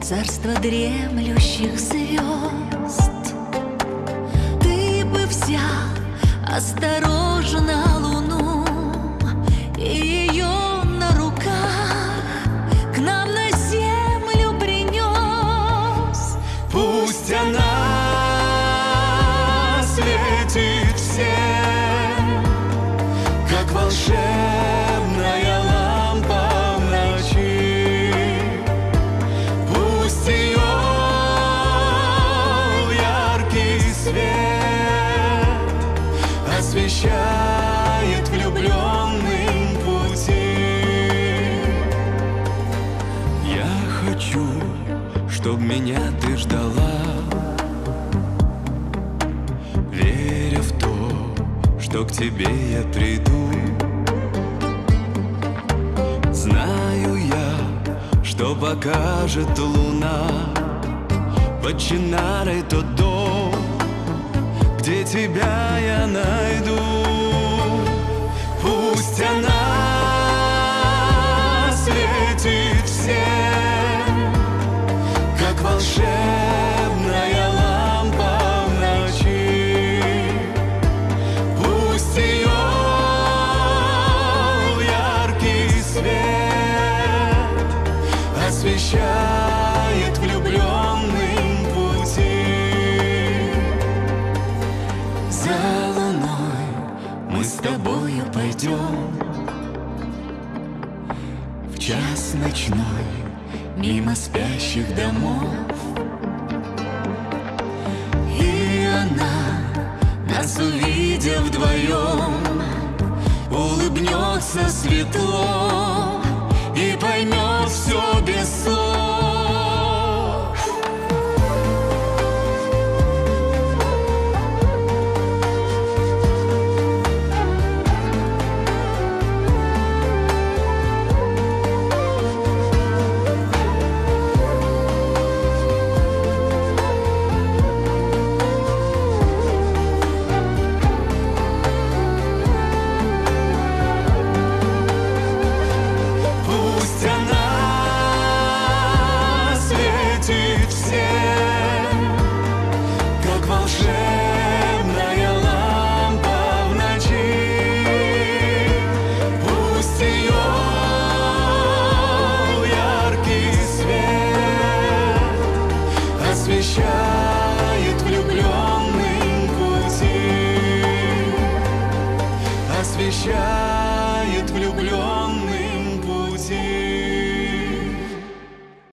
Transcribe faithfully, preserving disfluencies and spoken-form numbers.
царство дремлющих звезд. Ты бы взял осторожно луну и ее на руках к нам на землю принес. Пусть она светит всем, как волшебная лампа в ночи. Пусть ее яркий свет освещает влюбленным пути. Я хочу, чтоб меня ты ждала, веря в то, что к тебе я приду. Знаю я, что покажет луна под Чинарой тот дом, где тебя я найду. Пусть она светит всем, как волшебная лампа в ночи. Пусть ее яркий свет освещает влюбленным пути. За луной мы с тобою пойдем в час ночной мимо спящих домов. И она, нас увидев вдвоем, улыбнется светло и поймет все без слов. Пусть она светит всем, как волшебная лампа в ночи. Пусть ее яркий свет освещает влюбленным пути, освещает